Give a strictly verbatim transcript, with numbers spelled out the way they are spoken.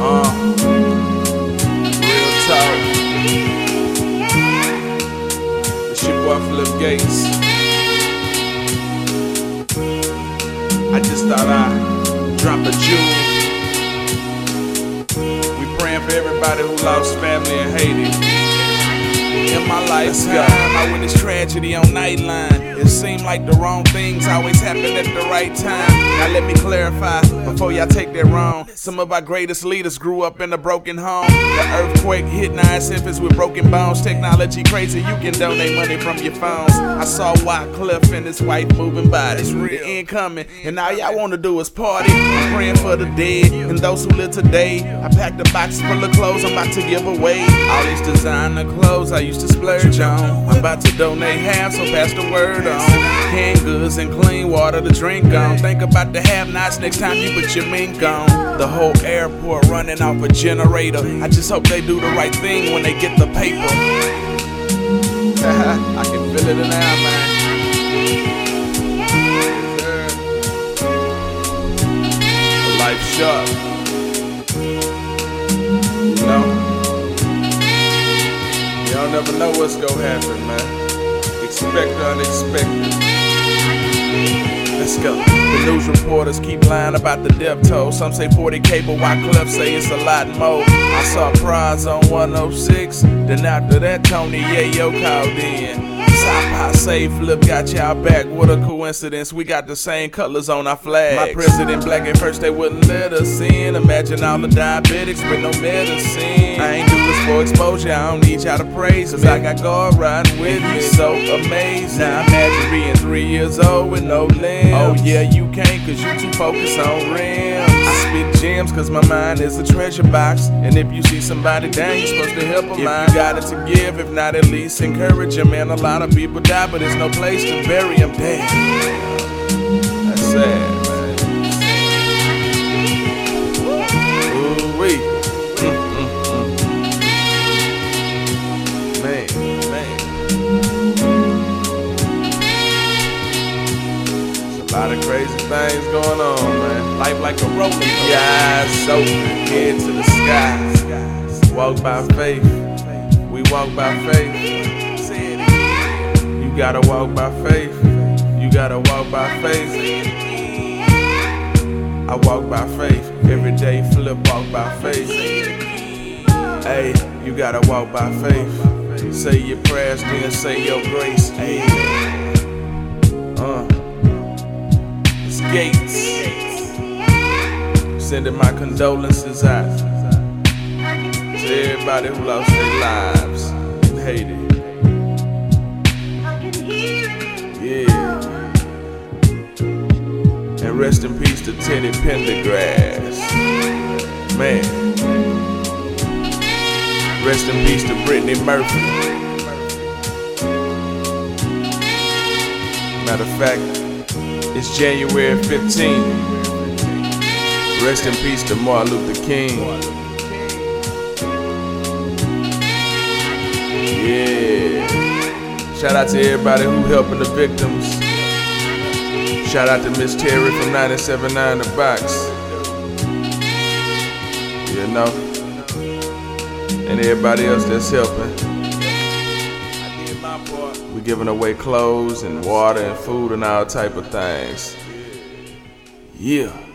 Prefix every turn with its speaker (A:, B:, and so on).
A: Uh, real talk. It's your boy Flip Gates. I just thought I'd drop a jewel. We praying for everybody who lost family in Haiti. In my lifetime, I witnessed tragedy on Nightline. It seemed like the wrong things always happen at the right time. Now let me clarify before y'all take that wrong. Some of our greatest leaders grew up in a broken home. The earthquake hit nine infants with broken bones. Technology crazy, you can donate money from your phones. I saw Wyclef and his wife moving bodies. The end coming, and all y'all wanna do is party. I'm praying for the dead and those who live today. I packed a box full of clothes I'm about to give away. All these designer clothes I used to splurge on. I'm about to donate half, so pass the word on. Canned goods and clean water to drink on. Think about the have-nots next time you put your mink on. The whole airport running off a generator. I just hope they do the right thing when they get the paper. I can feel it in there, man. Life short. You know? Y'all never know what's gonna happen, man. Expect the unexpected. Let's go. The news reporters keep lying about the death toll. Some say forty K, but Wyclef say it's a lot more. I saw Prize on one oh six. Then after that, Tony Yayo called in. South say Flip got y'all back. What a coincidence, we got the same colors on our flags. My president black at first, they wouldn't let us in. Imagine all the diabetics with no medicine. I ain't do this for exposure, I don't need y'all to praise, cause I got God riding with me, so amazing. Now imagine being three years old with no limbs. Oh yeah, you can't cause you too focused on rims. I spit gems cause my mind is a treasure box. And if you see somebody down, you're supposed to help them. If you got it to give, if not at least encourage them. Man, a lot of people die, but there's no place to bury them. Damn, that's sad, man. Ooh-wee. Man, man. There's a lot of crazy things going on, man. Life like a roller coaster. Yeah, so head to the sky. Walk by faith. We walk by faith. You gotta walk by faith. You gotta walk by faith. I walk by faith. Every day Flip walk by faith. Hey, you gotta walk by faith. Say your prayers, then say your grace. Hey, uh, it's Gates. Sending my condolences out to everybody who lost their lives in Haiti. Yeah. And rest in peace to Teddy Pendergrass. Man. Rest in peace to Brittany Murphy. Matter of fact, it's January fifteenth. Rest in peace to Martin Luther King. Yeah. Shout out to everybody who helping the victims. Shout out to Miss Terry from ninety-seven point nine The Box. You know? And everybody else that's helping. We giving away clothes and water and food and all type of things. Yeah.